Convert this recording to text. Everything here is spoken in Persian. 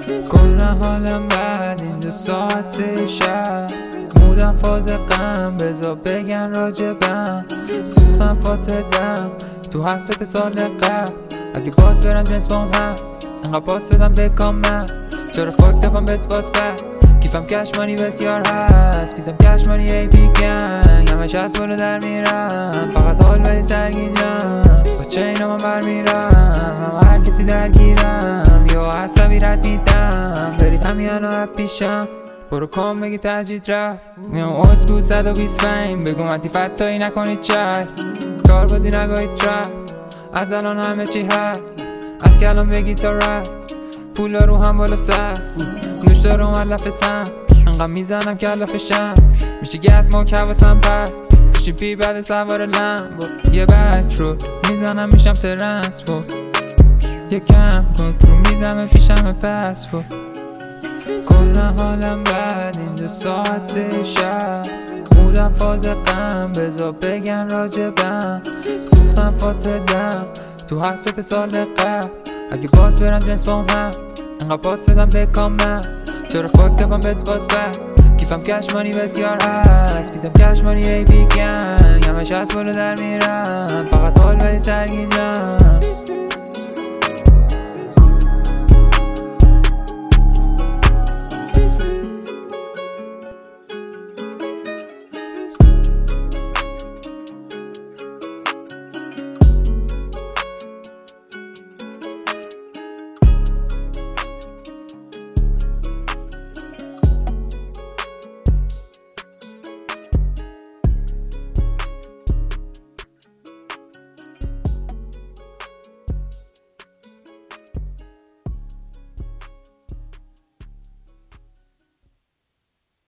کل حالم بعد این 2 ساعت شب مودم فاز غم بذار بگن راجبم سوختم فاسدم تو حسرت سال قبل اگه باز برم جنس بام هم انقدر باز دادم بکامم چرا خود دفم بسپاس بد کیفم کشمانی بسیار هست میدم کشمانی ای بیگنگ همش از برو در میرم فقط حال بدی سرگیجم با چینا من برمیرم هر کسی درگیرم یا عصبی رد میدم برید همیان و پیشم برو کن بگی تجدید رفت میام اسکو 120 فیم بگو متی فتایی نکنید چای کار بازی نگاهید ترپ از الان همه چی هست از کلام بگی تا رپ پولا رو هم بالا سر نوش دارم علفسم انقدر میزنم که علفشم میشه گز ما که حواسم پد چی پی بعد سوار لمبو یه بک رو میزنم میشم ترنسپورت یه کم کنترو میزنم پیشم پسپورت کل حالم بعد این 2 ساعت شب مودم فاز غم بذار بگن راجبم سوختم فاسدم تو حسرت سال قبل اگه باز برم جنس بام هم انقدر باز دادم بکامم چرا خود دفم بسپاس بد کیفم کشمانی بسیار هست میدم کشمانی ای بیگنگ همش از برو در میرم فقط حال بدی سرگیجم